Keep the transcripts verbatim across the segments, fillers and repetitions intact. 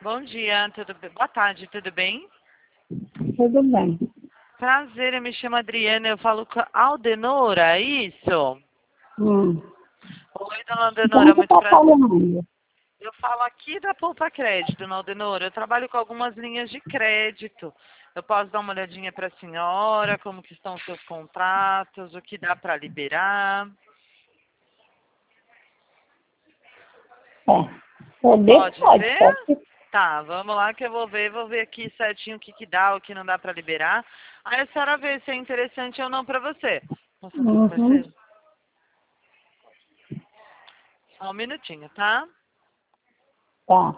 Bom dia, tudo bem? Boa tarde, tudo bem? Tudo bem. Prazer, eu me chamo Adriana, eu falo com a Aldenora, é isso? Hum. Oi, dona Quem Aldenora, que muito está prazer. falando? Eu falo aqui da Poupa Crédito, dona Aldenora. Eu trabalho com algumas linhas de crédito. Eu posso dar uma olhadinha para a senhora, como que estão os seus contratos, o que dá para liberar. É. Poder Pode pode, ver? só que Tá, vamos lá que eu vou ver, vou ver aqui certinho o que que dá, o que não dá para liberar. Aí a senhora vê se é interessante ou não para você. Posso fazer com o uhum, parceiro? Só um minutinho, tá? tá.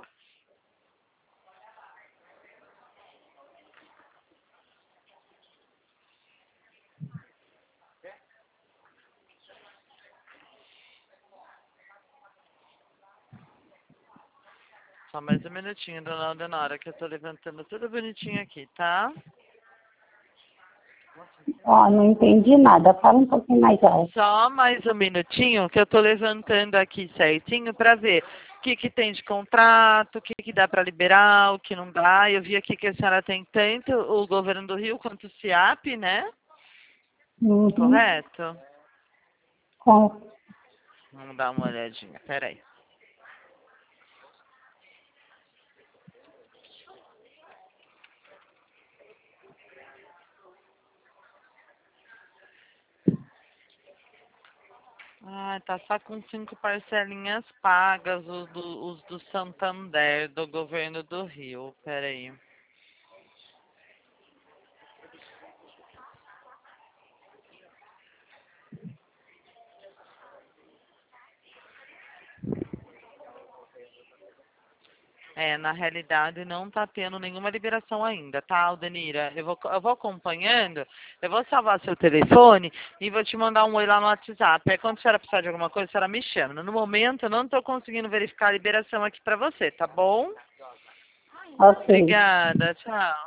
Só mais um minutinho, dona Aldenora, que eu tô levantando tudo bonitinho aqui, tá? Ó, não entendi nada. Fala um pouquinho mais alto. Só mais um minutinho que eu tô levantando aqui certinho para ver o que que tem de contrato, o que que dá para liberar, o que não dá. Eu vi aqui que a senhora tem tanto o governo do Rio quanto o SIAP, né? Uhum. Correto? Com, Vamos dar uma olhadinha, peraí. Ah, tá só com cinco parcelinhas pagas, os do, os do Santander, do governo do Rio. Peraí. É, na realidade não tá tendo nenhuma liberação ainda, tá, Aldenira? Eu vou, eu vou acompanhando, eu vou salvar seu telefone e vou te mandar um oi lá no WhatsApp. Aí quando a senhora precisar de alguma coisa, a senhora me chama. No momento eu não tô conseguindo verificar a liberação aqui pra você, tá bom? ok. Obrigada, tchau.